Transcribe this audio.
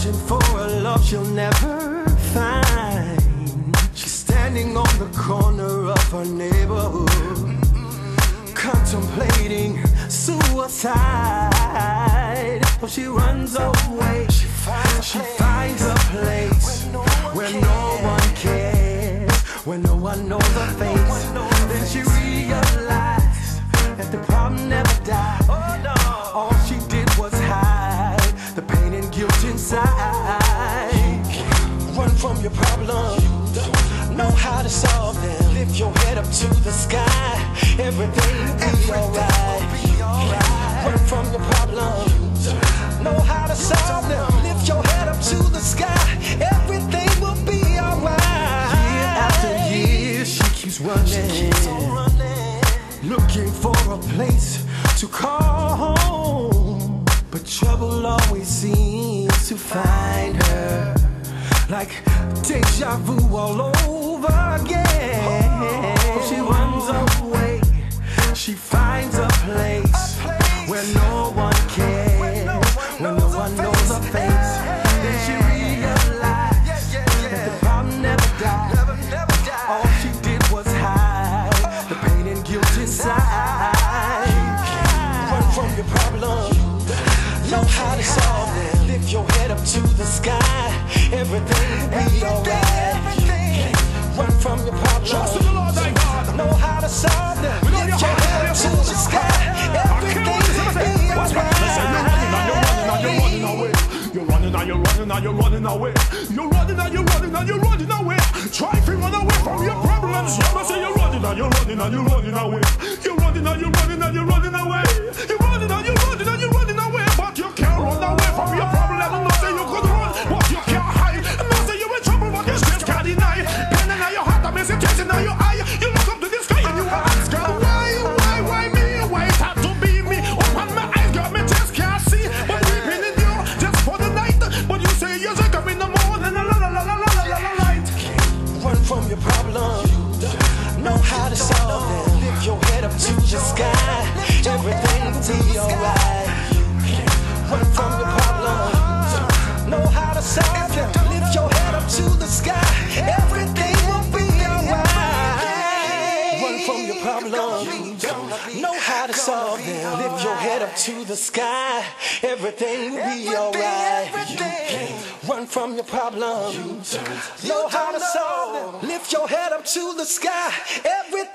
searching for a love she'll never find. She's standing on the corner of her neighborhood, contemplating suicide. Oh, she runs away. She finds a place where no one cares, where no one knows her face. Then she realized that the problem never died. All she did was hide the pain and guilt inside. Run from your problems, know how to solve them. Lift your head up to the sky, everything will be alright. Run from your problems, know how to solve them. Lift your head up to the sky, everything will be alright. Year after year, she keeps running, looking for a place to call home. But trouble always seems to find her, like deja vu all over again. She runs away, she finds a place where no one cares, where no one knows her face. Then she realized that the problem never died. All she did was hide the pain and guilt inside. Run from your problems, know how to solve them. Lift your head up to the sky, everything will be alright. Run from your problems, know how to solve them. Lift your head up to the sky, everything will be alright. You're running and you're running and you're running away. You're running and you're running and you're running away. Try to run away from your problems. You must say you're running and you're running and you're running away. You're running and you're running and you're running away. You're running and you're running and you're running away. But you can't run away from your problem. And not say you could run, but you can't hide. And not say you're in trouble, but you just can't deny. Pain in your heart, I'm missing tears in your eye. You look up to the sky and you ask, girl, why me? Why it had to be me? Open my eyes, girl, me just can't see. But weeping in you just for the night. But you say you're sick of in the morning, la la la la la la la light. Run from your problems, know how to solve them. Lift your head up to the sky, everything will be alright. Run from your problems, know how to solve them. Lift your head up to the sky, everything will be alright. Run from your problems, know how to solve them. Lift your head up to the sky, everything will be alright. Run from your problems, know how to solve them. Lift your head up to the sky, everything